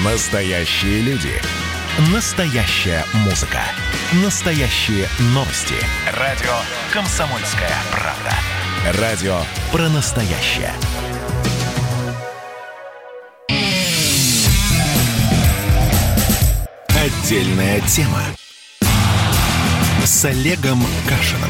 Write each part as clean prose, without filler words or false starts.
Настоящие люди. Настоящая музыка. Настоящие новости. Радио «Комсомольская правда». Радио про настоящее. Отдельная тема. С Олегом Кашиным.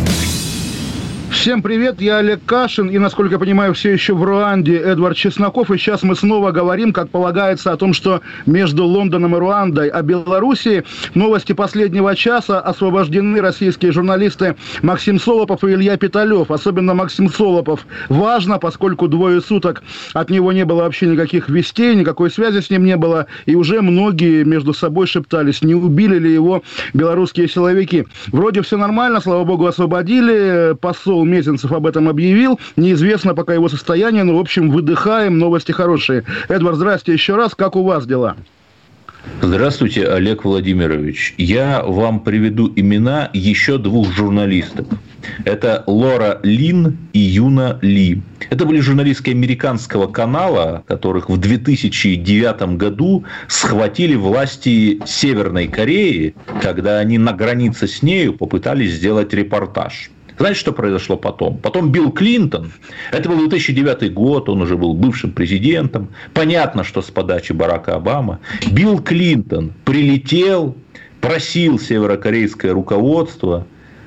Всем привет, я Олег Кашин, и, насколько я понимаю, все еще в Руанде Эдвард Чесноков, и сейчас мы снова говорим, как полагается, о том, что между Лондоном и Руандой о Белоруссии. Новости последнего часа: освобождены российские журналисты Максим Солопов и Илья Питалев. Особенно Максим Солопов важно, поскольку 2 суток от него не было вообще никаких вестей, никакой связи с ним не было, и уже многие между собой шептались, не убили ли его белорусские силовики. Вроде все нормально, слава богу, освободили, посол Мезенцев об этом объявил. Неизвестно пока его состояние, но, в общем, выдыхаем, новости хорошие. Эдвард, здрасте еще раз. Как у вас дела? Здравствуйте, Олег Владимирович. Я вам приведу имена еще 2 журналистов. Это Лора Лин и Юна Ли. Это были журналистки американского канала, которых в 2009 году схватили власти Северной Кореи, когда они на границе с нею попытались сделать репортаж. Знаете, что произошло потом? Потом Билл Клинтон, это был 2009 год, он уже был бывшим президентом. Понятно, что с подачи Барака Обамы. Билл Клинтон прилетел, просил северокорейское руководство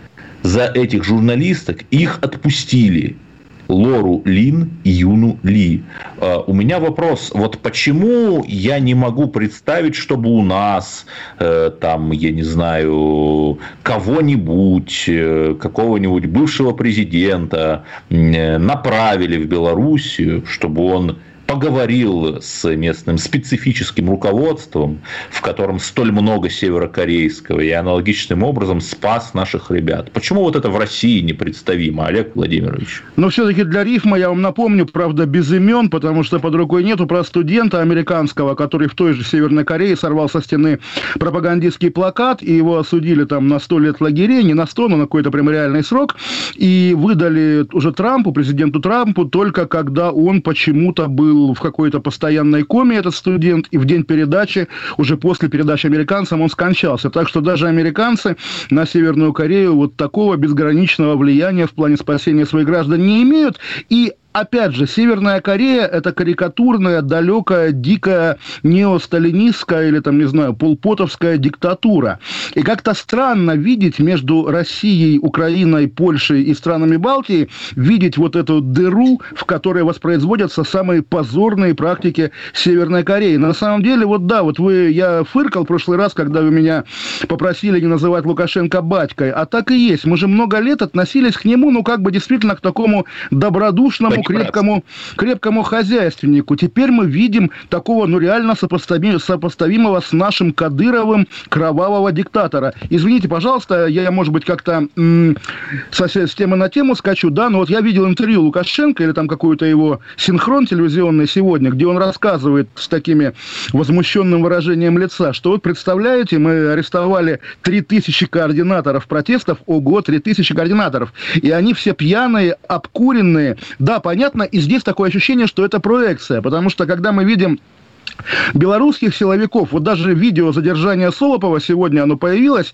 за этих журналисток, их отпустили. Лору Лин и Юну Ли. У меня вопрос, вот почему я не могу представить, чтобы у нас, там, я не знаю, кого-нибудь, какого-нибудь бывшего президента направили в Белоруссию, чтобы он поговорил с местным специфическим руководством, в котором столь много северокорейского, и аналогичным образом спас наших ребят. Почему вот это в России непредставимо, Олег Владимирович? Но все-таки для рифма я вам напомню, правда, без имен, потому что под рукой нету, про студента американского, который в той же Северной Корее сорвал со стены пропагандистский плакат, и его осудили там на 100 лет лагерей, не на 100, но на какой-то прям реальный срок, и выдали уже Трампу, президенту Трампу, только когда он почему-то был в какой-то постоянной коме, этот студент, и в день передачи, уже после передачи американцам, он скончался. Так что даже американцы на Северную Корею вот такого безграничного влияния в плане спасения своих граждан не имеют. И опять же, Северная Корея – это карикатурная, далекая, дикая, неосталинистская или, там, не знаю, полпотовская диктатура. И как-то странно видеть между Россией, Украиной, Польшей и странами Балтии, видеть вот эту дыру, в которой воспроизводятся самые позорные практики Северной Кореи. Но на самом деле, вот да, вот я фыркал в прошлый раз, когда вы меня попросили не называть Лукашенко батькой, а так и есть. Мы же много лет относились к нему, ну, как бы действительно к такому добродушному, крепкому хозяйственнику. Теперь мы видим такого, ну, реально сопоставимого с нашим Кадыровым кровавого диктатора. Извините, пожалуйста, я, может быть, как-то с темы на тему скачу, да, но вот я видел интервью Лукашенко или там какой-то его синхрон телевизионный сегодня, где он рассказывает с такими возмущенным выражением лица, что вот, представляете, мы арестовали 3000 координаторов протестов, ого, 3000 координаторов, и они все пьяные, обкуренные, да, понятно, и здесь такое ощущение, что это проекция, потому что, когда мы видим белорусских силовиков, вот даже видео задержания Солопова сегодня оно появилось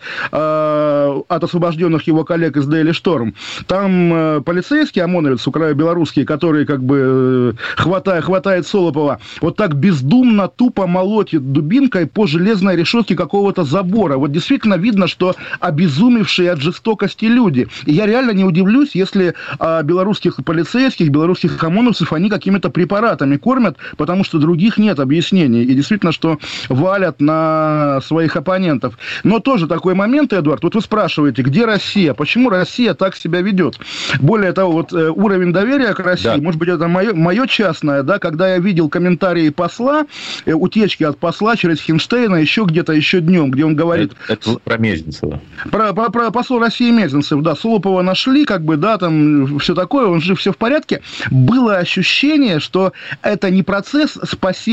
от освобожденных его коллег из Daily Storm. Там полицейский ОМОНовец, белорусский, который как бы хватает Солопова, вот так бездумно, тупо молотит дубинкой по железной решетке какого-то забора. Вот действительно видно, что обезумевшие от жестокости люди. И я реально не удивлюсь, если белорусских полицейских, белорусских ОМОНовцев они какими-то препаратами кормят, потому что других нет объяснений. И действительно, что валят на своих оппонентов. Но тоже такой момент, Эдвард, вот вы спрашиваете, где Россия? Почему Россия так себя ведет? Более того, вот уровень доверия к России, да, может быть, это мое частное, да, когда я видел комментарии посла, утечки от посла через Хинштейна еще где-то, еще днем, где он говорит... Это про Мезенцева. Про посол России Мезенцев, да, Солопова нашли, как бы, да, там все такое, он жив, все в порядке. Было ощущение, что это не процесс спасения России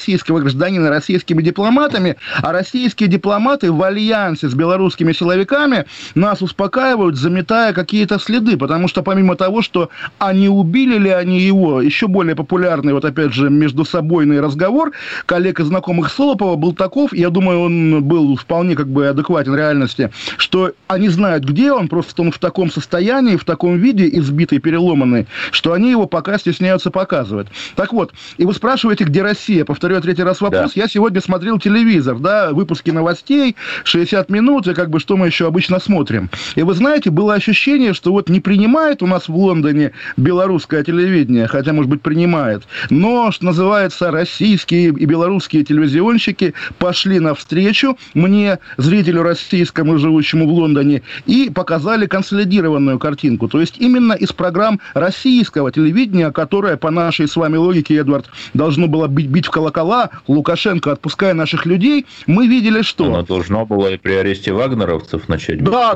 российского гражданина российскими дипломатами, а российские дипломаты в альянсе с белорусскими силовиками нас успокаивают, заметая какие-то следы, потому что помимо того, что они убили ли они его, еще более популярный, вот опять же, междусобойный разговор коллег и знакомых Солопова был таков, я думаю, он был вполне как бы адекватен реальности, что они знают, где он, просто он в таком состоянии, в таком виде, избитый, переломанный, что они его пока стесняются показывать. Так вот, и вы спрашиваете, где Россия? Повторю третий раз вопрос. Да. Я сегодня смотрел телевизор, да, выпуски новостей, 60 минут, и как бы что мы еще обычно смотрим. И вы знаете, было ощущение, что вот не принимает у нас в Лондоне белорусское телевидение, хотя, может быть, принимает, но, что называется, российские и белорусские телевизионщики пошли навстречу мне, зрителю российскому, живущему в Лондоне, и показали консолидированную картинку. То есть именно из программ российского телевидения, которое, по нашей с вами логике, Эдвард, должно было бить в колокола, Лукашенко, отпуская наших людей, мы видели, что... Оно должно было и при аресте вагнеровцев начать. Да.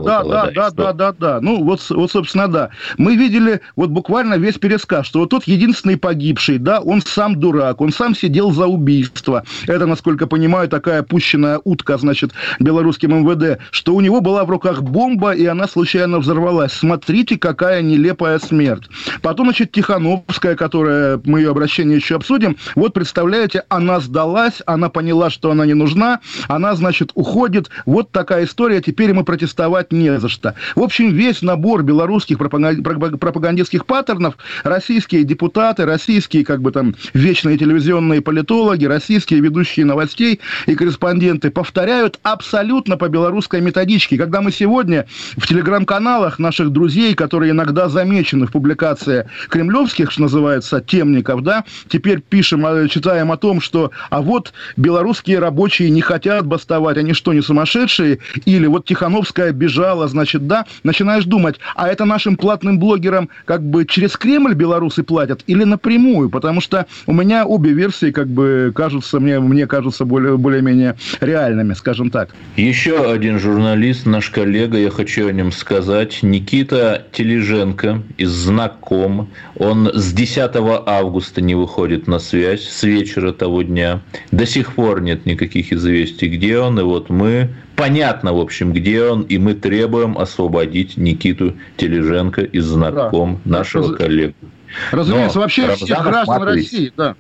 Ну, вот, собственно, да. Мы видели вот буквально весь пересказ, что вот тот единственный погибший, да, он сам дурак, он сам сидел за убийство. Это, насколько понимаю, такая пущенная утка, значит, белорусским МВД, что у него была в руках бомба, и она случайно взорвалась. Смотрите, какая нелепая смерть. Потом, значит, Тихановская, которая, мы ее обращение еще обсудим, вот, представляете, она сдалась, она поняла, что она не нужна, она, значит, уходит. Вот такая история, теперь мы протестовать не за что. В общем, весь набор белорусских пропагандистских паттернов, российские депутаты, российские, как бы там, вечные телевизионные политологи, российские ведущие новостей и корреспонденты повторяют абсолютно по белорусской методичке. Когда мы сегодня в телеграм-каналах наших друзей, которые иногда замечены в публикации кремлевских, что называется, темников, да, теперь пишем, читаем о том, что а вот белорусские рабочие не хотят бастовать, они что, не сумасшедшие? Или вот Тихановская бежала, значит, да, начинаешь думать, а это нашим платным блогерам как бы через Кремль белорусы платят или напрямую? Потому что у меня обе версии как бы кажутся, мне кажутся более-менее реальными, скажем так. Еще один журналист, наш коллега, я хочу о нем сказать, Никита Тележенко из «Знаком». Он с 10 августа не выходит на связь, с вечера того дня. До сих пор нет никаких известий, где он. И вот мы... Понятно, в общем, где он, и мы требуем освободить Никиту Тележенко из «Знаком», да, нашего коллегу. Разумеется, вообще всех граждан России, да.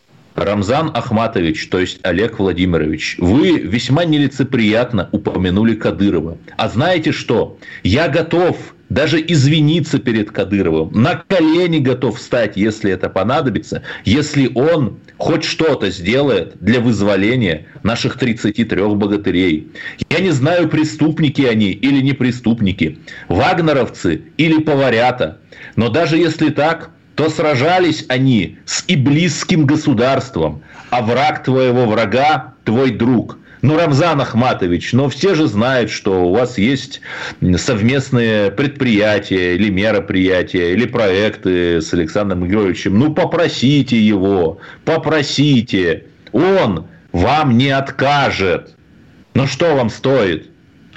Рамзан Ахматович, то есть Олег Владимирович, вы весьма нелицеприятно упомянули Кадырова. А знаете что? Я готов даже извиниться перед Кадыровым, на колени готов встать, если это понадобится, если он хоть что-то сделает для вызволения наших 33 богатырей. Я не знаю, преступники они или не преступники, вагнеровцы или поварята, но даже если так, то сражались они с иблисским государством, а враг твоего врага – твой друг. Ну, Рамзан Ахматович, но все же знают, что у вас есть совместные предприятия или мероприятия, или проекты с Александром Григорьевичем. Ну, попросите его, попросите. Он вам не откажет. Но что вам стоит?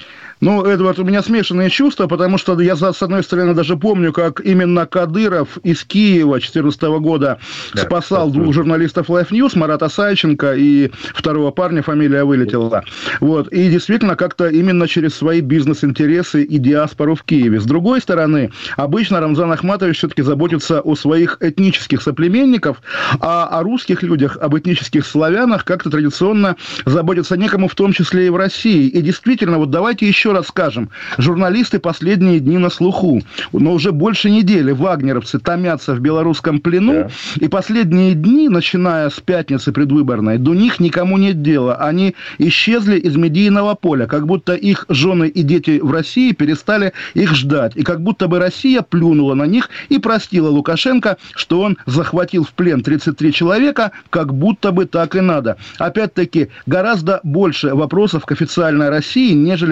Ну, Эдвард, у меня смешанные чувства, потому что я, с одной стороны, даже помню, как именно Кадыров из Киева 2014 года спасал двух журналистов Life News, Марата Сайченко и второго парня, фамилия вылетела. Вот. И действительно, как-то именно через свои бизнес-интересы и диаспору в Киеве. С другой стороны, обычно Рамзан Ахматович все-таки заботится о своих этнических соплеменников, а о русских людях, об этнических славянах как-то традиционно заботится некому, в том числе и в России. И действительно, вот давайте еще раз скажем, журналисты последние дни на слуху, но уже больше недели вагнеровцы томятся в белорусском плену, и последние дни, начиная с пятницы предвыборной, до них никому нет дела. Они исчезли из медийного поля, как будто их жены и дети в России перестали их ждать, и как будто бы Россия плюнула на них и простила Лукашенко, что он захватил в плен 33 человека, как будто бы так и надо. Опять-таки, гораздо больше вопросов к официальной России, нежели к официальной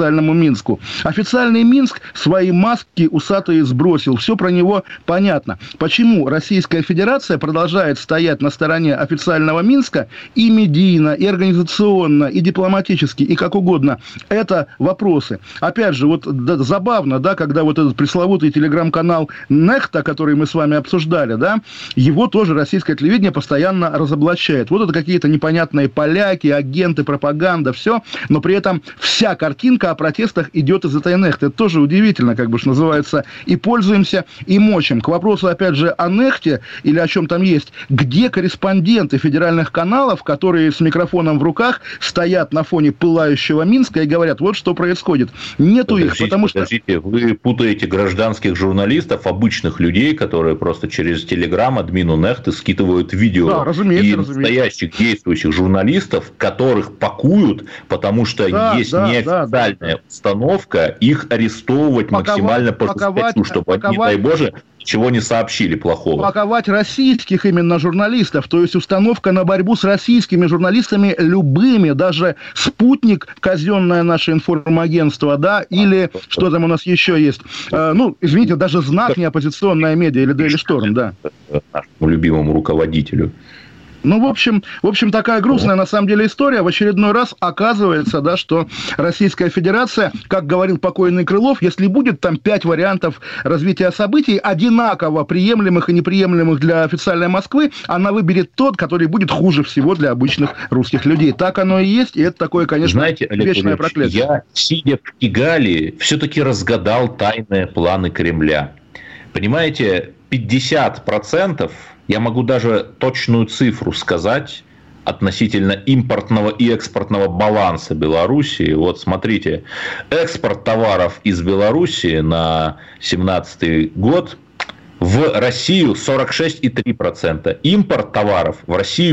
официальному Минску. Официальный Минск свои маски усатые сбросил. Все про него понятно. Почему Российская Федерация продолжает стоять на стороне официального Минска и медийно, и организационно, и дипломатически, и как угодно? Это вопросы. Опять же, вот забавно, да, когда вот этот пресловутый телеграм-канал Нехта, который мы с вами обсуждали, да, его тоже российское телевидение постоянно разоблачает. Вот это какие-то непонятные поляки, агенты, пропаганда, все, но при этом вся картинка о протестах идет из этой Нехты. Это тоже удивительно, как бы, что называется, и пользуемся, и мочим. К вопросу, опять же, о Нехте или о чем там есть, где корреспонденты федеральных каналов, которые с микрофоном в руках стоят на фоне пылающего Минска и говорят, вот что происходит. Нету их, потому что... Подождите, вы путаете гражданских журналистов, обычных людей, которые просто через Телеграм админу Нехты скидывают видео. Да, разумеется, и настоящих действующих журналистов, которых пакуют, потому что есть неофициальная установка их арестовывать максимально по жесточу, чтобы они, не дай Боже, чего не сообщили плохого. Паковать российских именно журналистов, то есть установка на борьбу с российскими журналистами любыми, даже «Спутник», казенное наше информагентство, да, или что там у нас еще есть, извините, даже «Знак», не оппозиционная медиа, или Daily Storm, да. Нашему любимому руководителю. Ну, в общем, такая грустная, на самом деле, история. В очередной раз оказывается, да, что Российская Федерация, как говорил покойный Крылов, если будет там 5 вариантов развития событий, одинаково приемлемых и неприемлемых для официальной Москвы, она выберет тот, который будет хуже всего для обычных русских людей. Так оно и есть, и это такое, конечно, знаете, вечное проклятие. Я, сидя в Кигале, все-таки разгадал тайные планы Кремля. Понимаете, 50%, я могу даже точную цифру сказать относительно импортного и экспортного баланса Белоруссии. Вот смотрите, экспорт товаров из Белоруссии на 2017 год в Россию 46,3%, импорт товаров в Россию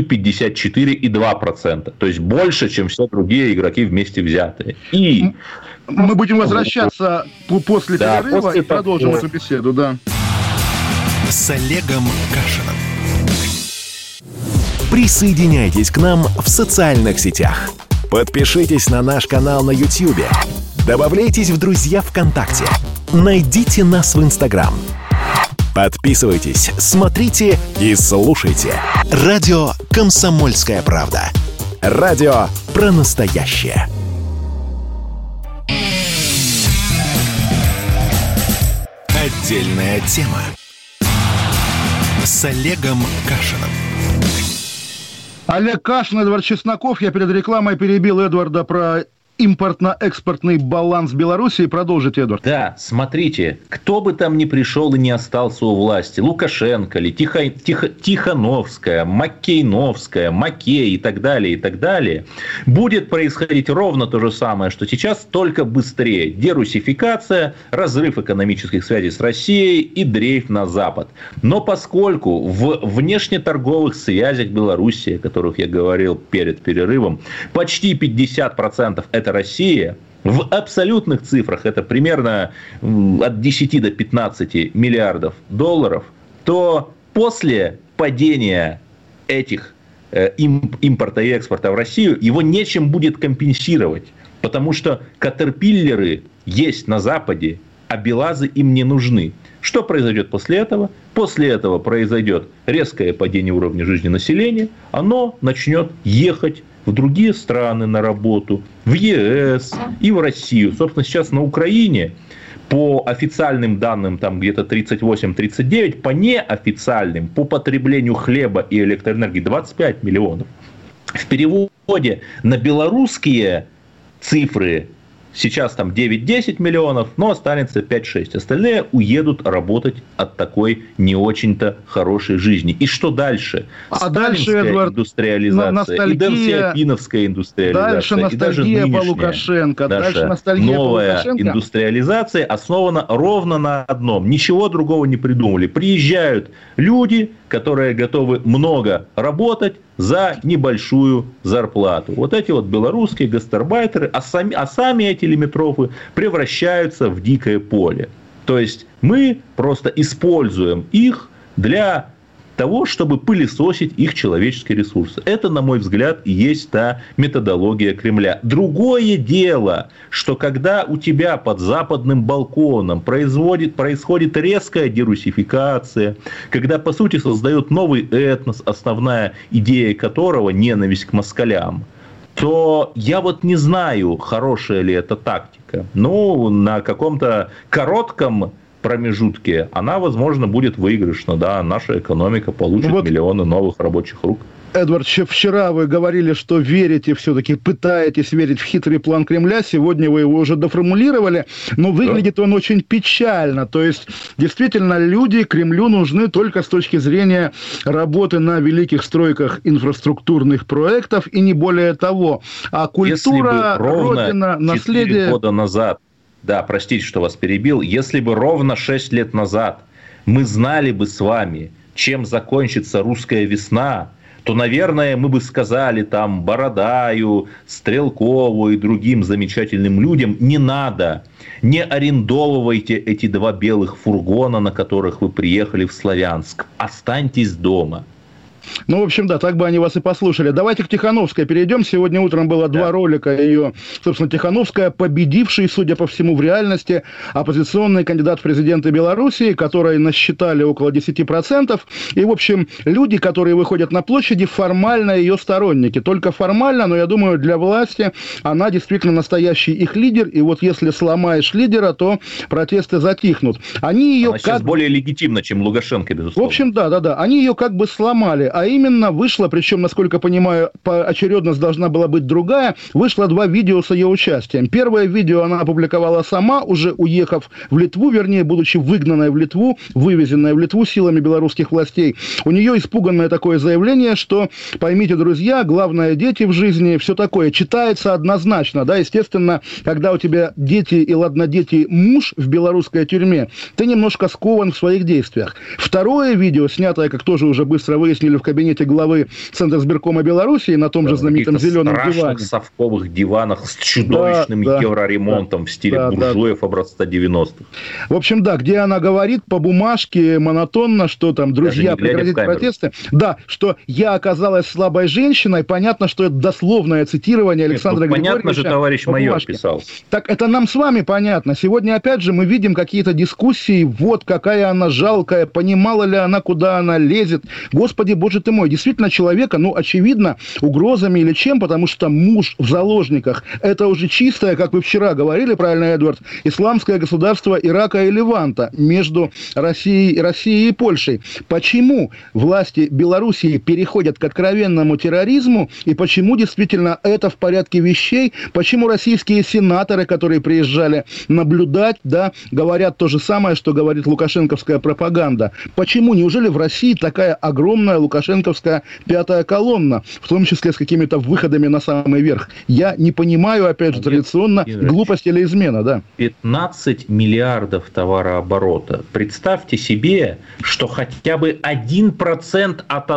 54,2%, то есть больше, чем все другие игроки вместе взятые. И мы будем возвращаться после перерыва и продолжим эту беседу, да. С Олегом Кашиным. Присоединяйтесь к нам в социальных сетях. Подпишитесь на наш канал на YouTube. Добавляйтесь в друзья ВКонтакте. Найдите нас в Инстаграм. Подписывайтесь, смотрите и слушайте. Радио «Комсомольская правда». Радио про настоящее. Отдельная тема. С Олегом Кашиным. Олег Кашин, Эдвард Чесноков. Я перед рекламой перебил Эдварда про импортно-экспортный баланс Беларуси. Продолжите, Эдвард. Да, смотрите, кто бы там ни пришел и не остался у власти, Лукашенко ли, Тихановская, Маккейновская, Маккей и так далее, будет происходить ровно то же самое, что сейчас, только быстрее. Дерусификация, разрыв экономических связей с Россией и дрейф на Запад. Но поскольку в внешнеторговых связях Беларуси, о которых я говорил перед перерывом, почти 50% это Россия, в абсолютных цифрах это примерно от 10 до 15 миллиардов долларов, то после падения этих импорта и экспорта в Россию его нечем будет компенсировать, потому что катерпиллеры есть на Западе, а БелАЗы им не нужны. Что произойдет после этого? После этого произойдет резкое падение уровня жизни населения, оно начнет ехать в другие страны на работу, в ЕС и в Россию. Собственно, сейчас на Украине по официальным данным там где-то 38-39, по неофициальным, по потреблению хлеба и электроэнергии 25 миллионов. В переводе на белорусские цифры сейчас там 9-10 миллионов, но останется 5-6. Остальные уедут работать от такой не очень-то хорошей жизни. И что дальше? Сталинская индустриализация, и Дэн-Сиапиновская индустриализация, дальше ностальгия по Лукашенко, дальше ностальгия новая по Лукашенко. Индустриализация основана ровно на одном. Ничего другого не придумали. Приезжают люди, которые готовы много работать за небольшую зарплату. Вот эти вот белорусские гастарбайтеры, а сами эти лимитрофы превращаются в дикое поле. То есть мы просто используем их для того, чтобы пылесосить их человеческие ресурсы. Это, на мой взгляд, и есть та методология Кремля. Другое дело, что когда у тебя под западным балконом происходит резкая дерусификация, когда, по сути, создает новый этнос, основная идея которого – ненависть к москалям, то я вот не знаю, хорошая ли это тактика. Ну, на каком-то коротком промежутке она, возможно, будет выигрышна. Да, наша экономика получит миллионы новых рабочих рук. Эдвард, вчера вы говорили, что верите все-таки, пытаетесь верить в хитрый план Кремля. Сегодня вы его уже доформулировали, но выглядит он очень печально. То есть, действительно, люди Кремлю нужны только с точки зрения работы на великих стройках инфраструктурных проектов и не более того. А культура, родина, наследие... 4 года назад, да, простите, что вас перебил, если бы ровно 6 лет назад мы знали бы с вами, чем закончится русская весна, то, наверное, мы бы сказали там Бородаю, Стрелкову и другим замечательным людям: не надо, не арендовывайте эти 2 белых фургона, на которых вы приехали в Славянск, останьтесь дома. Ну, в общем, да, так бы они вас и послушали. Давайте к Тихановской перейдем. Сегодня утром было 2 ролика ее, собственно, Тихановская, победивший, судя по всему, в реальности оппозиционный кандидат в президенты Белоруссии, который насчитали около 10%. И, в общем, люди, которые выходят на площади, формально ее сторонники. Только формально, но я думаю, для власти она действительно настоящий их лидер. И вот если сломаешь лидера, то протесты затихнут. Они ее она сейчас более легитимна, чем Лукашенко, безусловно. В общем, да. Они ее как бы сломали. А именно вышла, причем, насколько понимаю, очередность должна была быть другая, вышло 2 видео с ее участием. Первое видео она опубликовала сама, уже уехав в Литву, вернее, будучи выгнанной в Литву, вывезенной в Литву силами белорусских властей. У нее испуганное такое заявление, что, поймите, друзья, главное, дети в жизни, все такое. Читается однозначно, да, естественно, когда у тебя дети и, ладно, дети, муж в белорусской тюрьме, ты немножко скован в своих действиях. Второе видео, снятое, как тоже уже быстро выяснили, в кабинете главы Центрсберкома Белоруссии на том же знаменитом зеленом диване. Страшных совковых диванах с чудовищным евроремонтом в стиле буржуев образца 90-х. В общем, да, где она говорит по бумажке монотонно, что там, друзья, прекратите протесты. Да, что я оказалась слабой женщиной. Понятно, что это дословное цитирование Александра Григорьевича. Понятно же, товарищ майор писал. Так это нам с вами понятно. Сегодня, опять же, мы видим какие-то дискуссии. Вот какая она жалкая, понимала ли она, куда она лезет. Господи, боже ты мой, действительно человека, очевидно, угрозами или чем, потому что муж в заложниках, это уже чистое, как вы вчера говорили, правильно, Эдвард, исламское государство Ирака и Леванта между Россией и Польшей. Почему власти Белоруссии переходят к откровенному терроризму, и почему действительно это в порядке вещей, почему российские сенаторы, которые приезжали наблюдать, да, говорят то же самое, что говорит лукашенковская пропаганда. Почему? Неужели в России такая огромная лукашенковская 5-я колонна, в том числе с какими-то выходами на самый верх? Я не понимаю, опять же, традиционно, глупость или измена, да? 15 миллиардов товарооборота. Представьте себе, что хотя бы 1% от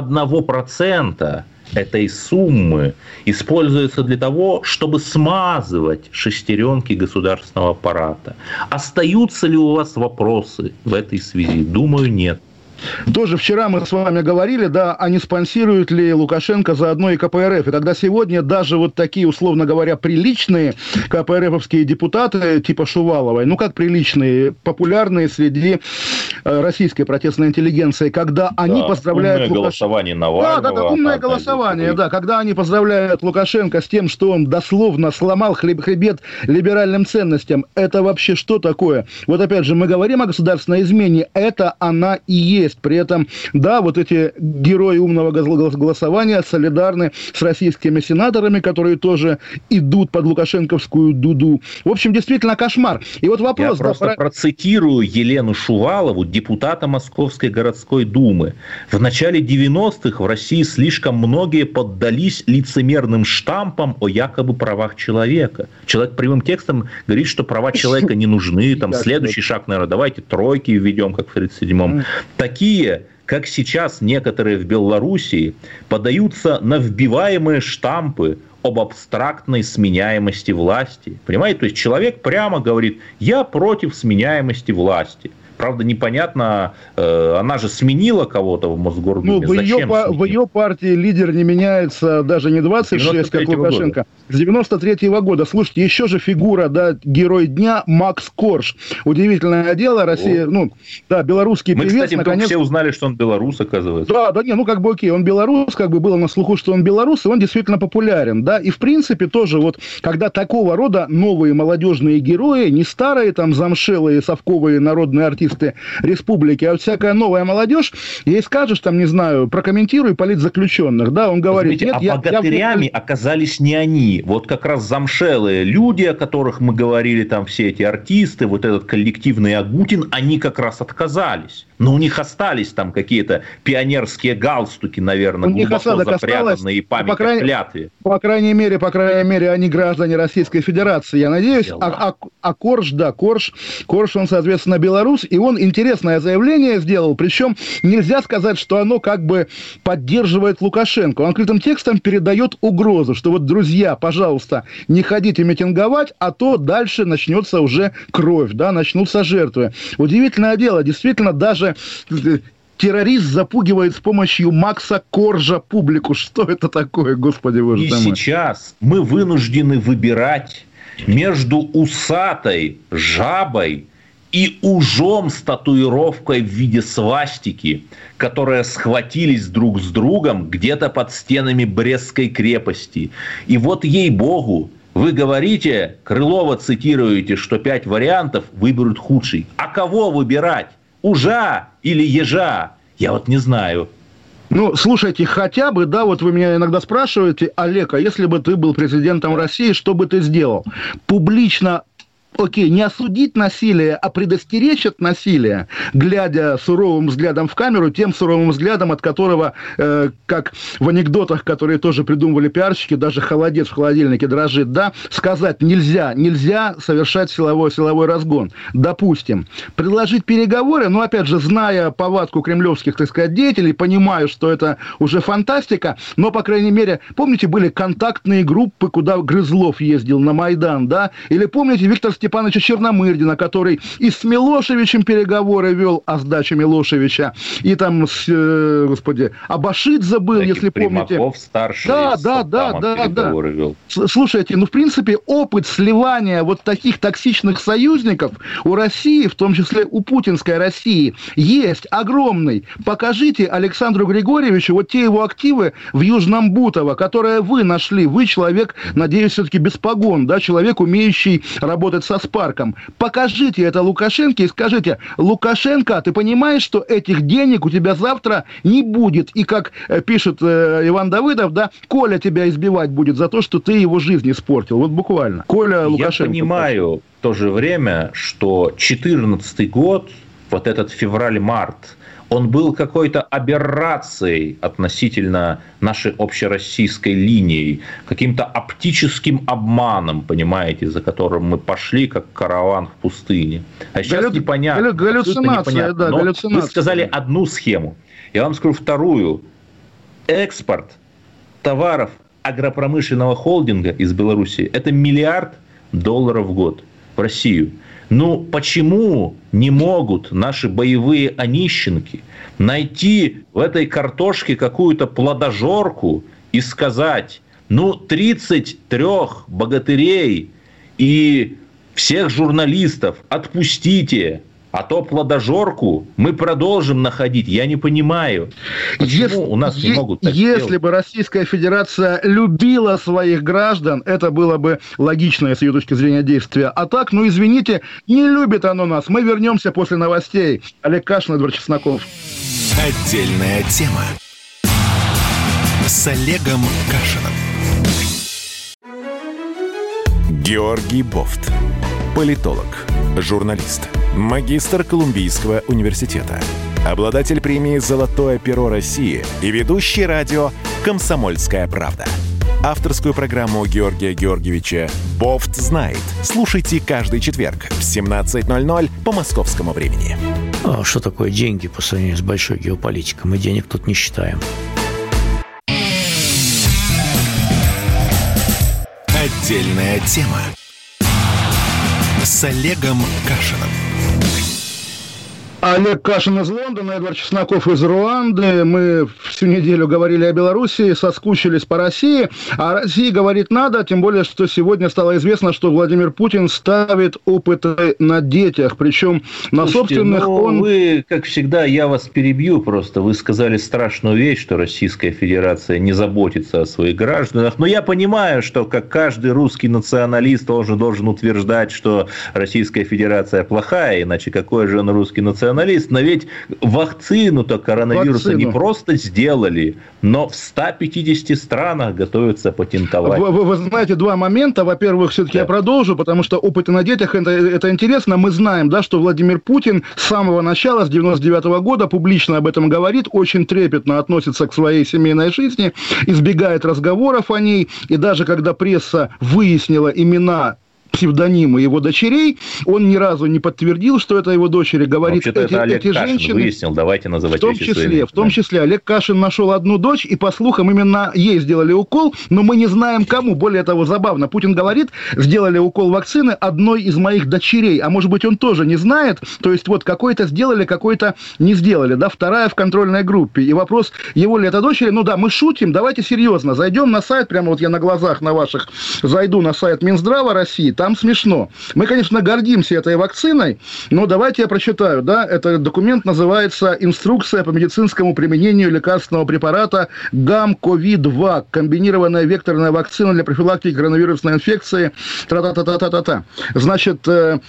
1% этой суммы используется для того, чтобы смазывать шестеренки государственного аппарата. Остаются ли у вас вопросы в этой связи? Думаю, нет. Тоже вчера мы с вами говорили, да, а не спонсирует ли Лукашенко заодно и КПРФ. И тогда сегодня даже вот такие, условно говоря, приличные КПРФовские депутаты, типа Шуваловой, как приличные, популярные среди российской протестной интеллигенции, когда они поздравляют умное голосование Навального. Да, умное голосование, да, когда они поздравляют Лукашенко с тем, что он дословно сломал хребет либеральным ценностям. Это вообще что такое? Вот опять же, мы говорим о государственной измене, это она и есть. При этом, да, вот эти герои умного голосования солидарны с российскими сенаторами, которые тоже идут под лукашенковскую дуду. В общем, действительно кошмар. И вот вопрос... Я просто процитирую Елену Шувалову, депутата Московской городской думы. В начале 90-х в России слишком многие поддались лицемерным штампам о якобы правах человека. Человек прямым текстом говорит, что права человека не нужны. Там следующий шаг, наверное, давайте тройки введем, как в 1937-м. Такие, как сейчас некоторые в Белоруссии, подаются на вбиваемые штампы об абстрактной сменяемости власти. Понимаете? То есть человек прямо говорит: я против сменяемости власти. Правда, непонятно, она же сменила кого-то в Мосгордуме. В ее партии лидер не меняется даже не 26, как Лукашенко, с 93-го года. Слушайте, еще же фигура, да, герой дня Макс Корж. Удивительное дело, Россия, белорусский певец. Мы, кстати, все узнали, что он белорус, оказывается. Окей, он белорус, было на слуху, что он белорус, и он действительно популярен, да, и в принципе тоже когда такого рода новые молодежные герои, не старые там замшелые совковые народные артисты республики, а всякая новая молодежь, ей скажешь там, не знаю, прокомментируй политзаключенных, да, он говорит... Богатырями оказались не они, как раз замшелые люди, о которых мы говорили, там все эти артисты, этот коллективный Агутин, они как раз отказались. Но у них остались там какие-то пионерские галстуки, наверное, глубоко запрятанные и память о клятве. По крайней мере, они граждане Российской Федерации, я надеюсь. Корж, он, соответственно, белорус, и он интересное заявление сделал, причем нельзя сказать, что оно поддерживает Лукашенко. Он открытым текстом передает угрозу, что друзья, пожалуйста, не ходите митинговать, а то дальше начнется уже кровь, да, начнутся жертвы. Удивительное дело, действительно, даже террорист запугивает с помощью Макса Коржа публику. Что это такое, господи боже мой? И сейчас мы вынуждены выбирать между усатой жабой и ужом с татуировкой в виде свастики, которые схватились друг с другом где-то под стенами Брестской крепости. И ей-богу, вы говорите, Крылова цитируете, что 5 вариантов, выберут худший. А кого выбирать? Ужа или ежа? Я не знаю. Слушайте, хотя бы, да, вы меня иногда спрашиваете, Олег, а если бы ты был президентом России, что бы ты сделал? Публично, не осудить насилие, а предостеречь от насилия, глядя суровым взглядом в камеру, тем суровым взглядом, от которого, как в анекдотах, которые тоже придумывали пиарщики, даже холодец в холодильнике дрожит, да, сказать нельзя совершать силовой разгон. Допустим, предложить переговоры, опять же, зная повадку кремлевских, так сказать, деятелей, понимаю, что это уже фантастика, но, по крайней мере, помните, были контактные группы, куда Грызлов ездил на Майдан, да, или помните Виктора Степановича Черномырдина, который и с Милошевичем переговоры вел о сдаче Милошевича, и там Абашидзе был, если помните. Примаков-старший переговоры вел. Слушайте, в принципе, опыт сливания таких токсичных союзников у России, в том числе у путинской России, есть огромный. Покажите Александру Григорьевичу те его активы в Южном Бутово, которые вы нашли. Вы человек, надеюсь, все-таки без погон, да, человек, умеющий работать со Спарком. Покажите это Лукашенко и скажите: Лукашенко, ты понимаешь, что этих денег у тебя завтра не будет? И как пишет Иван Давыдов, да, Коля тебя избивать будет за то, что ты его жизнь испортил. Буквально. Коля Лукашенко. Я понимаю в то же время, что 2014 год, этот февраль-март, он был какой-то аберрацией относительно нашей общероссийской линии, каким-то оптическим обманом, понимаете, за которым мы пошли, как караван в пустыне. А сейчас непонятно. Галлюцинация, да, галлюцинация. Вы сказали одну схему. Я вам скажу вторую. Экспорт товаров агропромышленного холдинга из Беларуси – это $1 миллиард в год в Россию. Почему не могут наши боевые онищенки найти в этой картошке какую-то плодожорку и сказать: 33 богатырей и всех журналистов отпустите, а то плодожорку мы продолжим находить. Я не понимаю, почему у нас не могут так сделать. Если бы Российская Федерация любила своих граждан, это было бы логичное с ее точки зрения действия. А так, извините, не любит оно нас. Мы вернемся после новостей. Олег Кашин, Эдвард Чесноков. Отдельная тема с Олегом Кашиным. Георгий Бофт. Политолог, журналист, магистр Колумбийского университета, обладатель премии «Золотое перо России» и ведущий радио «Комсомольская правда». Авторскую программу Георгия Георгиевича «Бофт знает». Слушайте каждый четверг в 17:00 по московскому времени. Что такое деньги по сравнению с большой геополитикой? Мы денег тут не считаем. Отдельная тема с Олегом Кашиным. Олег Кашин из Лондона, Эдвард Чесноков из Руанды. Мы всю неделю говорили о Белоруссии, соскучились по России. А России говорить надо, тем более, что сегодня стало известно, что Владимир Путин ставит опыты на детях. Причем на собственных Вы, как всегда, я вас перебью просто. Вы сказали страшную вещь, что Российская Федерация не заботится о своих гражданах. Но я понимаю, что как каждый русский националист должен утверждать, что Российская Федерация плохая, иначе какой же он русский националист? Но ведь вакцину-то коронавируса не просто сделали, но в 150 странах готовятся патентовать. Вы знаете, два момента. Во-первых, все-таки я продолжу, потому что опыты на детях это интересно. Мы знаем, да, что Владимир Путин с самого начала, с 99 года, публично об этом говорит, очень трепетно относится к своей семейной жизни, избегает разговоров о ней. И даже когда пресса выяснила имена, псевдонимы его дочерей, он ни разу не подтвердил, что это его дочери. Говорит, эти женщины... выяснил, давайте называть вещи. В том числе Олег Кашин нашел одну дочь, и, по слухам, именно ей сделали укол, но мы не знаем кому. Более того, забавно, Путин говорит, сделали укол вакцины одной из моих дочерей, а может быть, он тоже не знает, то есть вот какой-то сделали, какой-то не сделали, да, вторая в контрольной группе. И вопрос, его ли это дочери, ну да, мы шутим, давайте серьезно, зайдем на сайт, прямо вот я на глазах на ваших зайду на сайт Минздрава России, там смешно. Мы, конечно, гордимся этой вакциной, но давайте я прочитаю, да, этот документ называется «Инструкция по медицинскому применению лекарственного препарата ГАМ-КОВИ-2, комбинированная векторная вакцина для профилактики коронавирусной инфекции». Тра-та-та-та-та-та. Значит,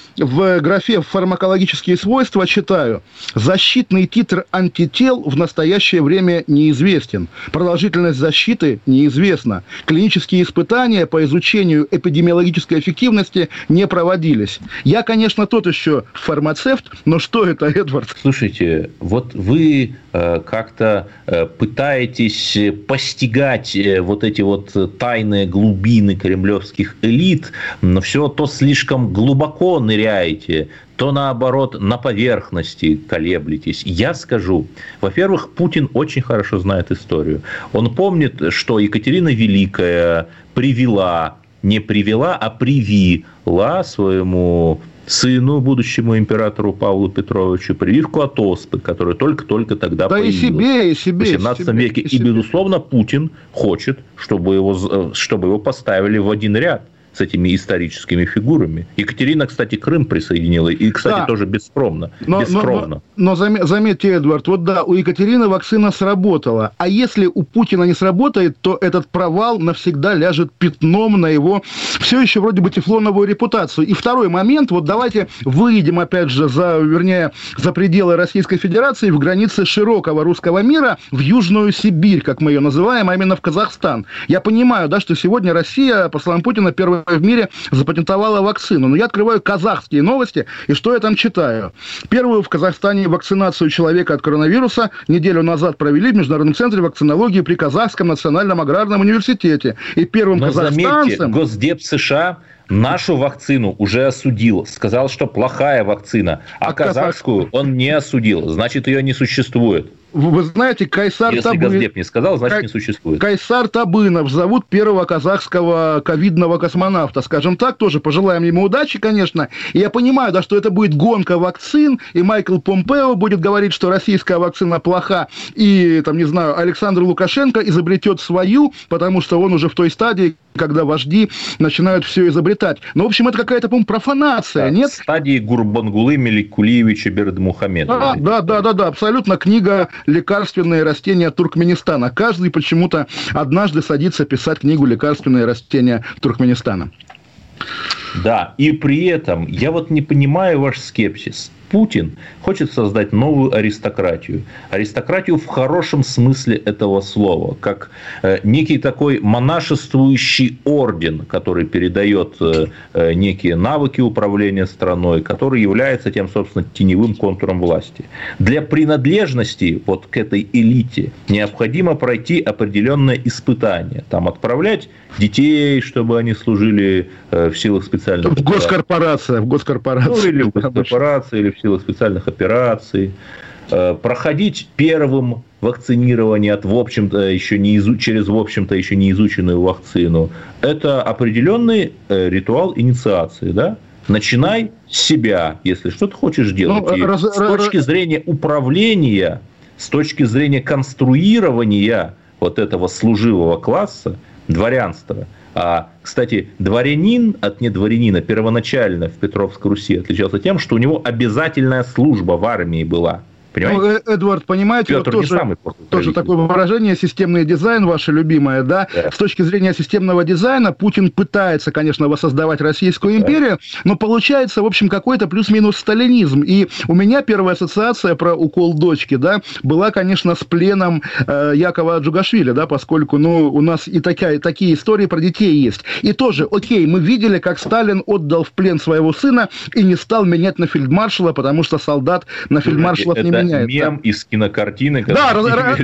в графе «Фармакологические свойства» читаю: защитный титр антител в настоящее время неизвестен. Продолжительность защиты неизвестна. Клинические испытания по изучению эпидемиологической эффективности не проводились. Я, конечно, тот еще фармацевт, но что это, Эдвард? Слушайте, вот вы как-то пытаетесь постигать вот эти вот тайные глубины кремлевских элит, но все то слишком глубоко ныряете, то, наоборот, на поверхности колеблетесь. Я скажу, во-первых, Путин очень хорошо знает историю. Он помнит, что Екатерина Великая не привела, а привила своему сыну, будущему императору Павлу Петровичу, прививку от оспы, которая только-только тогда появилась. И себе, в 18 веке. И, безусловно, Путин хочет, чтобы его поставили в один ряд с этими историческими фигурами. Екатерина, кстати, Крым присоединила. И, кстати, тоже бескромно. Но заметьте, Эдвард, вот да, у Екатерины вакцина сработала. А если у Путина не сработает, то этот провал навсегда ляжет пятном на его все еще вроде бы тефлоновую репутацию. И второй момент, вот давайте выйдем опять же за пределы Российской Федерации, в границы широкого русского мира, в Южную Сибирь, как мы ее называем, а именно в Казахстан. Я понимаю, да, что сегодня Россия, по словам Путина, первая в мире запатентовала вакцину. Но я открываю казахские новости, и что я там читаю? Первую в Казахстане вакцинацию человека от коронавируса неделю назад провели в Международном центре вакцинологии при Казахском национальном аграрном университете. И первым казахстанцем... Заметьте, Госдеп США нашу вакцину уже осудил. Сказал, что плохая вакцина. А казахскую он не осудил. Значит, ее не существует. Вы знаете, Если Госдеп не сказал, значит, не существует. Кайсар Табынов зовут первого казахского ковидного космонавта. Скажем так, тоже пожелаем ему удачи, конечно. И я понимаю, да, что это будет гонка вакцин, и Майкл Помпео будет говорить, что российская вакцина плоха, и, там, не знаю, Александр Лукашенко изобретет свою, потому что он уже в той стадии, когда вожди начинают все изобретать. Но, в общем, это какая-то, по-моему, профанация, да, нет? В стадии Гурбангулы Меликулиевича Бердмухамедова. Да, абсолютно книга «Лекарственные растения Туркменистана». Каждый почему-то однажды садится писать книгу «Лекарственные растения Туркменистана». Да, и при этом я вот не понимаю ваш скепсис. Путин хочет создать новую аристократию. Аристократию в хорошем смысле этого слова. Как некий такой монашествующий орден, который передает некие навыки управления страной, который является тем, собственно, теневым контуром власти. Для принадлежности вот к этой элите необходимо пройти определенное испытание. Там отправлять детей, чтобы они служили в силах специальных операций. В госкорпорации. Ну, или в госкорпорации, или в силах специальных операций. Проходить первым вакцинирование от, в общем-то, через, в общем-то, еще не изученную вакцину. Это определенный ритуал инициации, да? Начинай с себя, если что-то хочешь делать. С точки зрения управления, с точки зрения конструирования вот этого служивого класса, дворянства. Кстати, дворянин от недворянина первоначально в Петровской Руси отличался тем, что у него обязательная служба в армии была. Понимаете? Эдвард, понимаете, вот тоже такое выражение, системный дизайн, ваше любимое, да? С точки зрения системного дизайна Путин пытается, конечно, воссоздавать Российскую империю, но получается, в общем, какой-то плюс-минус сталинизм. И у меня первая ассоциация про укол дочки, да, была, конечно, с пленом Якова Джугашвили, да, поскольку, у нас и такие истории про детей есть. И тоже, окей, мы видели, как Сталин отдал в плен своего сына и не стал менять на фельдмаршала, потому что солдат на фельдмаршалов не меняет. Мем из кинокартины. Да,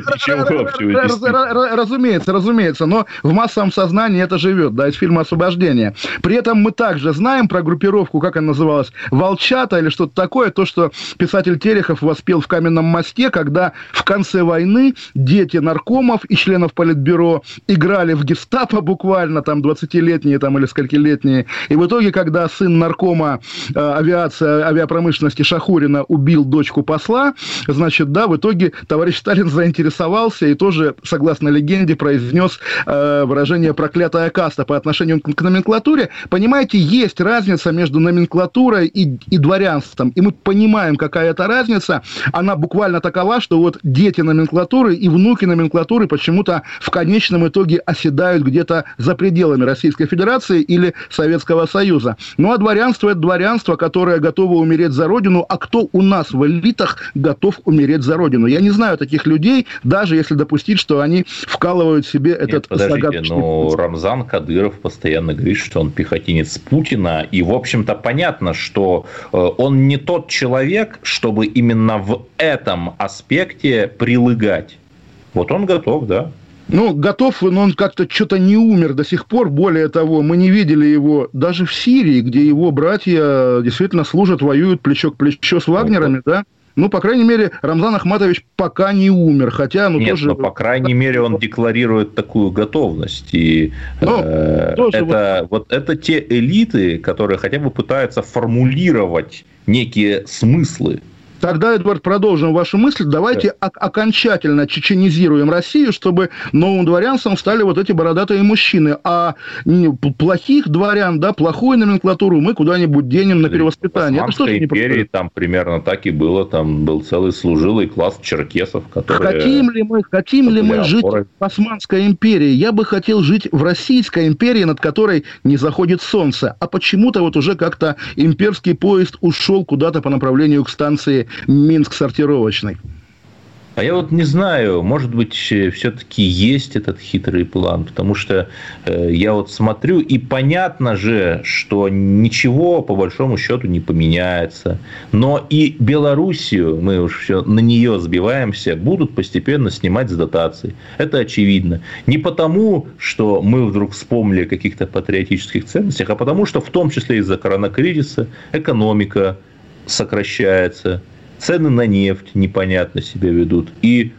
разумеется, но в массовом сознании это живет, да, из фильма «Освобождение». При этом мы также знаем про группировку, как она называлась, «Волчата» или что-то такое, то, что писатель Терехов воспел в «Каменном мосте», когда в конце войны дети наркомов и членов политбюро играли в гестапо буквально, там, 20-летние там, или сколькилетние, и в итоге, когда сын наркома авиапромышленности Шахурина убил дочку посла, значит, да, в итоге товарищ Сталин заинтересовался и тоже, согласно легенде, произнес выражение «проклятая каста» по отношению к номенклатуре. Понимаете, есть разница между номенклатурой и дворянством, и мы понимаем, какая это разница. Она буквально такова, что вот дети номенклатуры и внуки номенклатуры почему-то в конечном итоге оседают где-то за пределами Российской Федерации или Советского Союза. Ну, а дворянство – это дворянство, которое готово умереть за родину, а кто у нас в элитах готов умереть за родину? Я не знаю таких людей, даже если допустить, что они вкалывают себе этот загадочный... Рамзан Кадыров постоянно говорит, что он пехотинец Путина, и, в общем-то, понятно, что он не тот человек, чтобы именно в этом аспекте прилыгать. Вот он готов, да. Готов, но он как-то что-то не умер до сих пор. Более того, мы не видели его даже в Сирии, где его братья действительно служат, воюют плечо к плечу с вагнерами, да? По крайней мере, Рамзан Ахматович пока не умер, хотя, тоже... по крайней мере, он декларирует такую готовность. И это те элиты, которые хотя бы пытаются формулировать некие смыслы. Тогда, Эдвард, продолжим вашу мысль. Давайте окончательно чеченизируем Россию, чтобы новым дворянством стали вот эти бородатые мужчины. А плохих дворян, да, плохую номенклатуру мы куда-нибудь денем на перевоспитание. В Османской империи там примерно так и было. Там был целый служилый класс черкесов, которые... Хотим ли мы жить в Османской империи? Я бы хотел жить в Российской империи, над которой не заходит солнце. А почему-то вот уже как-то имперский поезд ушел куда-то по направлению к станции Минск-сортировочный. А я вот не знаю, может быть, все-таки есть этот хитрый план, потому что я вот смотрю, и понятно же, что ничего по большому счету не поменяется. Но и Белоруссию, мы уж все на нее сбиваемся, будут постепенно снимать с дотаций. Это очевидно. Не потому, что мы вдруг вспомнили о каких-то патриотических ценностях, а потому, что в том числе из-за коронакризиса экономика сокращается, цены на нефть непонятно себя ведут. И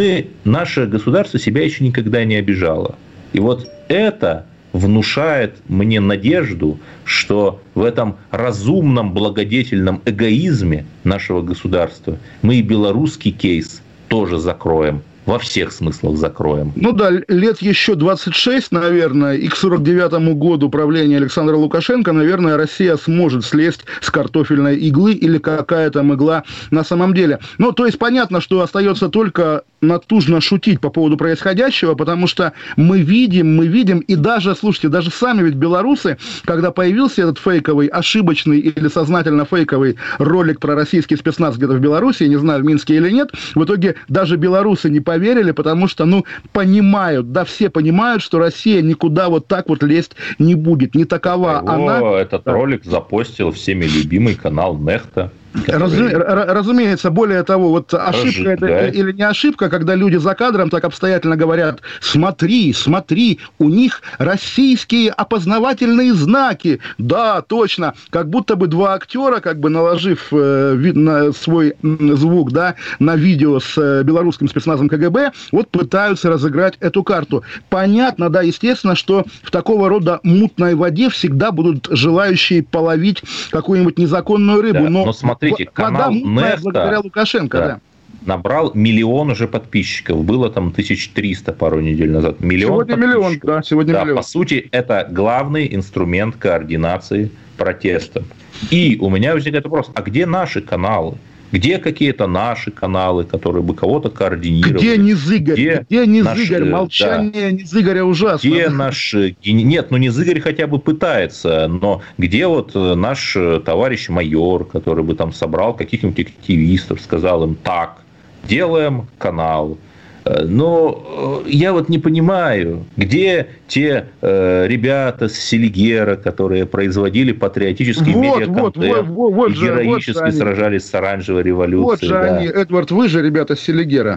наше государство себя еще никогда не обижало. И вот это внушает мне надежду, что в этом разумном, благодетельном эгоизме нашего государства мы и белорусский кейс тоже закроем. Во всех смыслах закроем. Лет еще 26, наверное, и к 49-му году правления Александра Лукашенко, наверное, Россия сможет слезть с картофельной иглы или какая-то игла на самом деле. То есть, понятно, что остается только натужно шутить по поводу происходящего, потому что мы видим, и даже, слушайте, даже сами ведь белорусы, когда появился этот фейковый, ошибочный или сознательно фейковый ролик про российский спецназ где-то в Беларуси, не знаю, в Минске или нет, в итоге даже белорусы не поверили, потому что, понимают, да, все понимают, что Россия никуда вот так вот лезть не будет, не такова она. Этот ролик запостил всеми любимый канал Нехта. Разумеется, более того, вот ошибка это или не ошибка, когда люди за кадром так обстоятельно говорят: смотри, у них российские опознавательные знаки. Да, точно. Как будто бы два актера, как бы наложив свой звук, да, на видео с белорусским спецназом КГБ, вот пытаются разыграть эту карту. Понятно, да, естественно, что в такого рода мутной воде всегда будут желающие половить какую-нибудь незаконную рыбу. Да, но смотрите, канал Неста благодаря Лукашенко, набрал 1 миллион уже подписчиков. Было там 1300 пару недель назад. Сегодня миллион, да, миллион. По сути, это главный инструмент координации протестов. И у меня возникает вопрос, а где наши каналы? Где какие-то наши каналы, которые бы кого-то координировали? Где Низыгорь? Где Низыгорь? Молчание Низыгоря ужасно. Где наш... Нет, Низыгорь хотя бы пытается, но где вот наш товарищ майор, который бы там собрал каких-нибудь активистов, сказал им: так, делаем канал. Но я вот не понимаю, где те ребята с Селигера, которые производили патриотический медиаконтент и героически сражались с оранжевой революцией. Вот же они, Эдвард, вы же ребята с Селигера.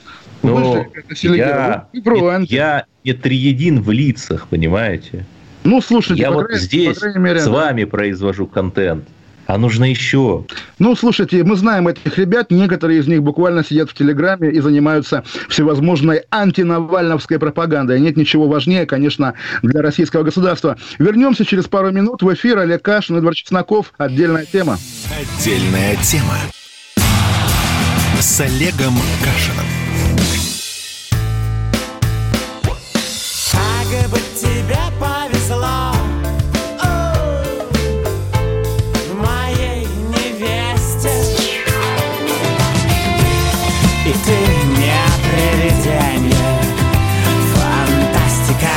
Я не триедин в лицах, понимаете? Ну, слушайте, я вот здесь с вами произвожу контент. А нужно еще. Ну, слушайте, мы знаем этих ребят. Некоторые из них буквально сидят в Телеграме и занимаются всевозможной антинавальновской пропагандой. Нет ничего важнее, конечно, для российского государства. Вернемся через пару минут в эфир. Олег Кашин, Эдвард Чесноков. Отдельная тема. Отдельная тема. С Олегом Кашиным. Как бы тебе повезло. И ты не привидение, фантастика,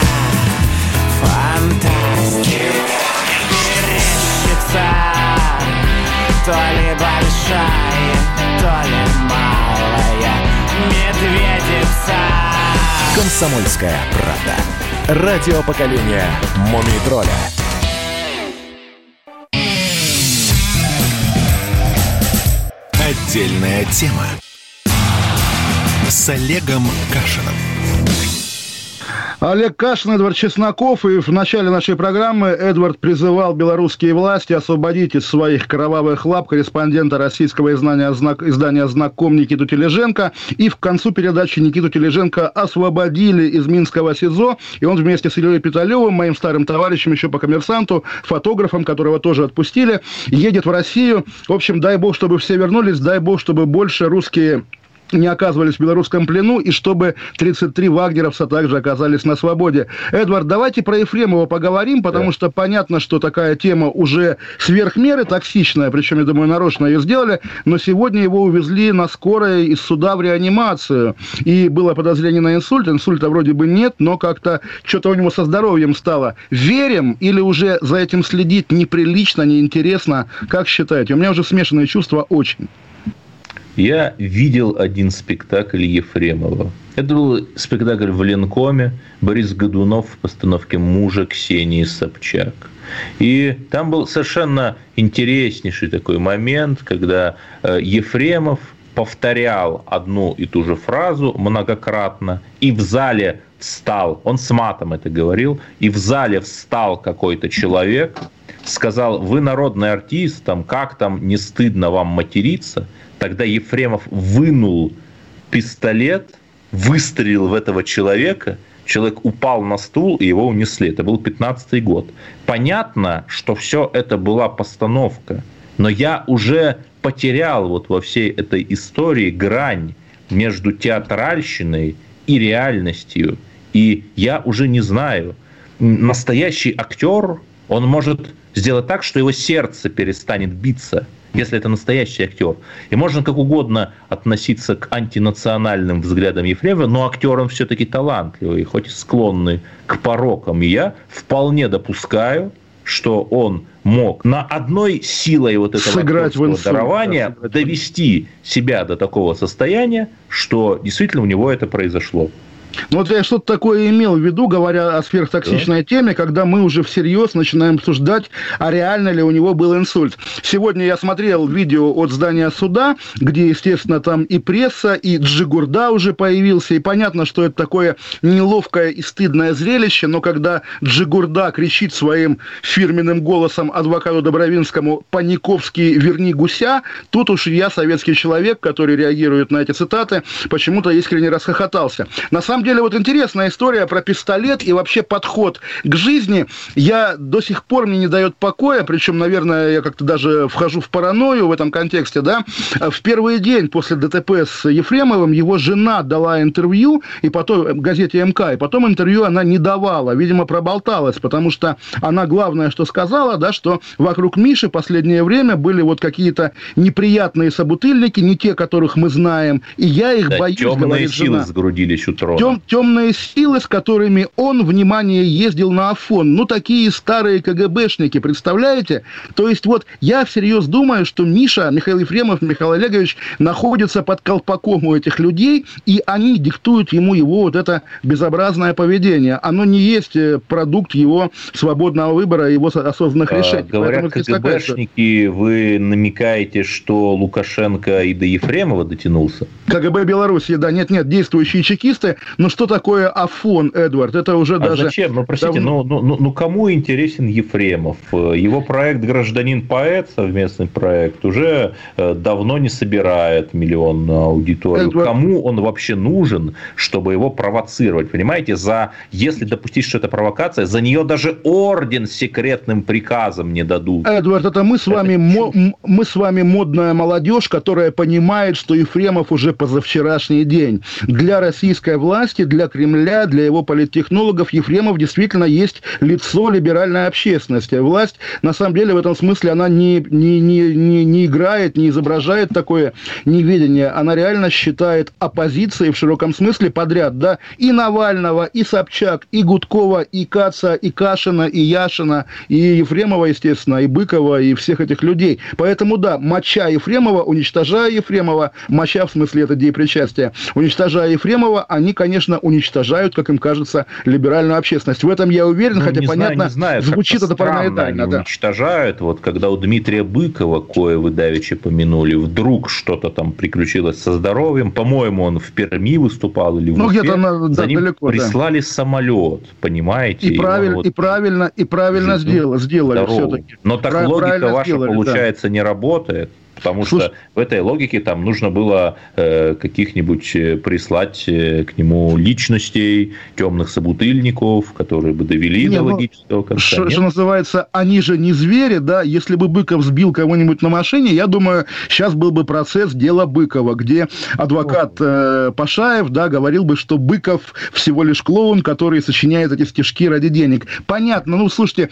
мерещится, то ли большая, то ли малая медведица. «Комсомольская правда». Радио поколения Мумий-тролля. Отдельная тема. С Олегом Кашиным. Олег Кашин, Эдвард Чесноков. И в начале нашей программы Эдвард призывал белорусские власти освободить из своих кровавых лап корреспондента российского издания «Знаком» Никиту Тележенко. И в концу передачи Никиту Тележенко освободили из Минского СИЗО. И он вместе с Ильей Петалевым, моим старым товарищем еще по «Коммерсанту», фотографом, которого тоже отпустили, едет в Россию. В общем, дай бог, чтобы все вернулись, дай бог, чтобы больше русские не оказывались в белорусском плену, и чтобы 33 вагнеровца также оказались на свободе. Эдвард, давайте про Ефремова поговорим, потому что понятно, что такая тема уже сверх меры токсичная, причем, я думаю, нарочно ее сделали, но сегодня его увезли на скорой из суда в реанимацию, и было подозрение на инсульт, инсульта вроде бы нет, но как-то что-то у него со здоровьем стало. Верим или уже за этим следить неприлично, неинтересно? Как считаете? У меня уже смешанные чувства очень. Я видел один спектакль Ефремова. Это был спектакль в Ленкоме. Борис Годунов в постановке мужа Ксении Собчак. И там был совершенно интереснейший такой момент, когда Ефремов повторял одну и ту же фразу многократно, и в зале встал, он с матом это говорил, и в зале встал какой-то человек, сказал: вы народный артист, там, как там не стыдно вам материться? Тогда Ефремов вынул пистолет, выстрелил в этого человека, человек упал на стул, и его унесли. Это был 15-й год. Понятно, что все это была постановка, но я уже потерял вот во всей этой истории грань между театральщиной и реальностью. И я уже не знаю, настоящий актер, он может сделать так, что его сердце перестанет биться, если это настоящий актер. И можно как угодно относиться к антинациональным взглядам Ефремова, но актер он все-таки талантливый, хоть и склонный к порокам. И я вполне допускаю, что он мог на одной силой вот этого актерского дарования довести себя до такого состояния, что действительно у него это произошло. Ну, вот я что-то такое имел в виду, говоря о сверхтоксичной теме, когда мы уже всерьез начинаем обсуждать, а реально ли у него был инсульт. Сегодня я смотрел видео от здания суда, где, естественно, там и пресса, и Джигурда уже появился, и понятно, что это такое неловкое и стыдное зрелище, но когда Джигурда кричит своим фирменным голосом адвокату Добровинскому «Паниковский, верни гуся», тут уж я, советский человек, который реагирует на эти цитаты, почему-то искренне расхохотался. На самом деле, вот интересная история про пистолет и вообще подход к жизни. Я до сих пор мне не дает покоя, причем, наверное, я как-то даже вхожу в паранойю в этом контексте, да. В первый день после ДТП с Ефремовым его жена дала интервью, и потом в газете МК, и потом интервью она не давала, видимо, проболталась, потому что она главное, что сказала, да, что вокруг Миши последнее время были вот какие-то неприятные собутыльники, не те, которых мы знаем, и я их боюсь, говорит жена. Темные силы сгрудились у трона. Темные силы, с которыми он, внимание, ездил на Афон. Ну, такие старые КГБшники, представляете? То есть, вот, я всерьез думаю, что Миша, Михаил Ефремов, Михаил Олегович находится под колпаком у этих людей, и они диктуют ему его вот это безобразное поведение. Оно не есть продукт его свободного выбора, его осознанных решений. Говорят КГБшники, вы намекаете, что Лукашенко и до Ефремова дотянулся? КГБ Беларуси, да, нет, действующие чекисты. Но что такое Афон, Эдвард? Это уже даже... Зачем? Ну, простите, ну кому интересен Ефремов? Его проект «Гражданин-поэт», совместный проект, уже давно не собирает миллионную аудиторию. Эдвард... Кому он вообще нужен, чтобы его провоцировать? Понимаете, если допустить, что это провокация, за нее даже орден с секретным приказом не дадут. Эдвард, это мы с вами модная молодежь, которая понимает, что Ефремов уже позавчерашний день. Для российской власти, для Кремля, для его политтехнологов Ефремов действительно есть лицо либеральной общественности. Власть, на самом деле, в этом смысле, она не играет, не изображает такое неведение. Она реально считает оппозицией в широком смысле подряд, да, и Навального, и Собчак, и Гудкова, и Каца, и Кашина, и Яшина, и Ефремова, естественно, и Быкова, и всех этих людей. Поэтому, да, моча Ефремова, уничтожая Ефремова, моча в смысле это деепричастие, уничтожая Ефремова, они, конечно, уничтожают, как им кажется, либеральную общественность. В этом я уверен, хотя, понятно, звучит это параноидально. Они уничтожают. Вот когда у Дмитрия Быкова, кое вы давеча помянули, вдруг что-то там приключилось со здоровьем, по-моему, он в Перми выступал или в Уфе, за ним далеко, прислали самолет, понимаете? И правильно сделали все-таки. Но так логика ваша, получается, не работает. Потому что в этой логике там нужно было каких-нибудь прислать к нему личностей, темных собутыльников, которые бы довели до логического конца. Что называется, они же не звери, да? Если бы Быков сбил кого-нибудь на машине, я думаю, сейчас был бы процесс дела Быкова, где адвокат Пашаев, да, говорил бы, что Быков всего лишь клоун, который сочиняет эти стишки ради денег. Понятно, ну, слушайте...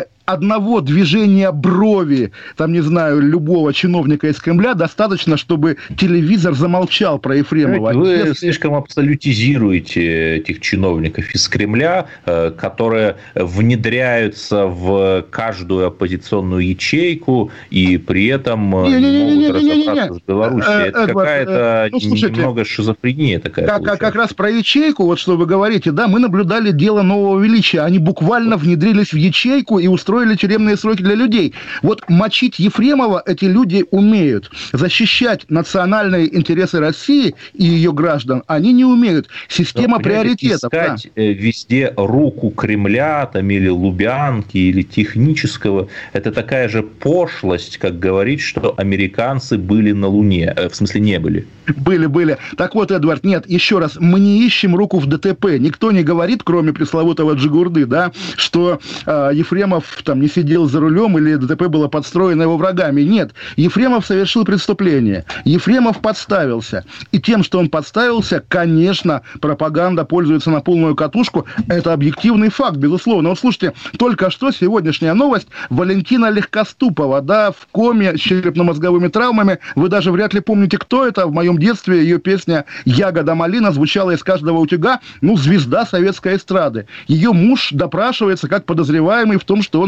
Одного движения брови, там, не знаю, любого чиновника из Кремля достаточно, чтобы телевизор замолчал про Ефремова. Вы слишком абсолютизируете этих чиновников из Кремля, которые внедряются в каждую оппозиционную ячейку и при этом могут разобраться с Белоруссией. Это какая-то немного шизофрения такая. Как раз про ячейку, вот что вы говорите, да, мы наблюдали дело Нового Величия. Они буквально внедрились в ячейку и устроили тюремные сроки для людей. Вот мочить Ефремова эти люди умеют. Защищать национальные интересы России и ее граждан они не умеют. Система приоритетов. Искать везде руку Кремля там, или Лубянки, или технического, это такая же пошлость, как говорить, что американцы были на Луне. В смысле, не были. Были. Так вот, Эдвард, нет, еще раз, мы не ищем руку в ДТП. Никто не говорит, кроме пресловутого Джигурды, да, что Ефремов там не сидел за рулем или ДТП было подстроено его врагами. Нет, Ефремов совершил преступление. Ефремов подставился. И тем, что он подставился, конечно, пропаганда пользуется на полную катушку. Это объективный факт, безусловно. Вот слушайте, только что сегодняшняя новость. Валентина Легкоступова, да, в коме с черепно-мозговыми травмами. Вы даже вряд ли помните, кто это. В моем детстве ее песня «Ягода малина» звучала из каждого утюга. Ну, звезда советской эстрады. Ее муж допрашивается как подозреваемый в том, что он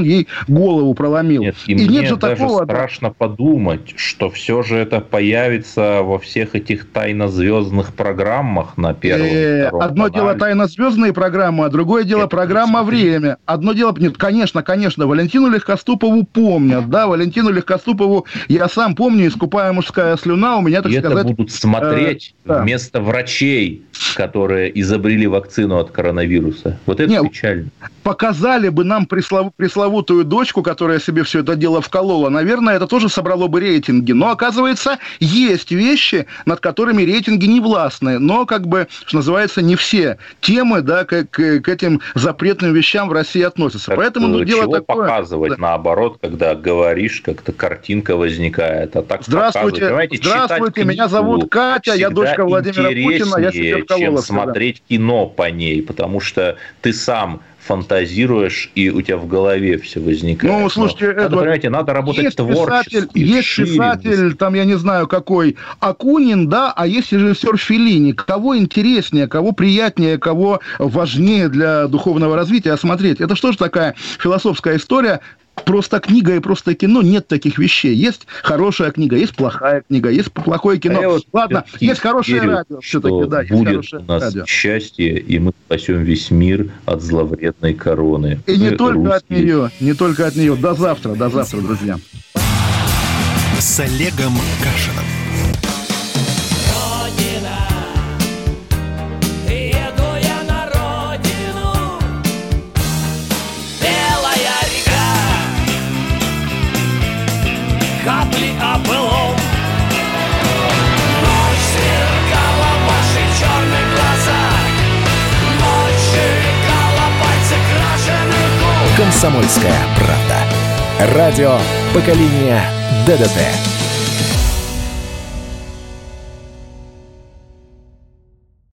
ей голову проломил. Нет, и мне нет же даже такого... страшно подумать, что все же это появится во всех этих тайнозвездных программах на первом, втором Одно канале. дело тайнозвездные программы, а другое дело программа «Время». Одно дело... Нет, конечно, Валентину Легкоступову помнят, да, Валентину Легкоступову я сам помню, «Искупая мужская слюна», у меня, так сказать... это будут смотреть вместо врачей, которые изобрели вакцину от коронавируса. Вот это печально. Показали бы нам пресловутую дочку, которая себе все это дело вколола, наверное, это тоже собрало бы рейтинги. Но, оказывается, есть вещи, над которыми рейтинги не властны. Но, как бы, что называется, не все темы, да, к этим запретным вещам в России относятся. Так поэтому дело чего такое... показывать, наоборот, когда говоришь, как-то картинка возникает. А так здравствуйте, меня зовут Катя, я дочка Владимира Путина, я себе вколола. Чем смотреть кино по ней, потому что ты сам фантазируешь, и у тебя в голове все возникает. Ну, слушайте, надо работать творчески. Есть писатель, там, я не знаю, какой, Акунин, да, а есть режиссер Феллини. Кого интереснее, кого приятнее, кого важнее для духовного развития смотреть? Это что же такая философская история? Просто книга и просто кино, нет таких вещей. Есть хорошая книга, есть плохая книга, есть плохое кино. Ладно, есть хорошее радио все-таки, да, есть будет у нас радио. Счастье, и мы спасем весь мир от зловредной короны. И не только от нее, не только от нее. До завтра, друзья. С Олегом Кашиным. Капли о былом. Ночь сверкала в ваших черных глазах. Ночь сверкала пальцы крашеных губ. «Комсомольская правда». Радио поколения ДДТ.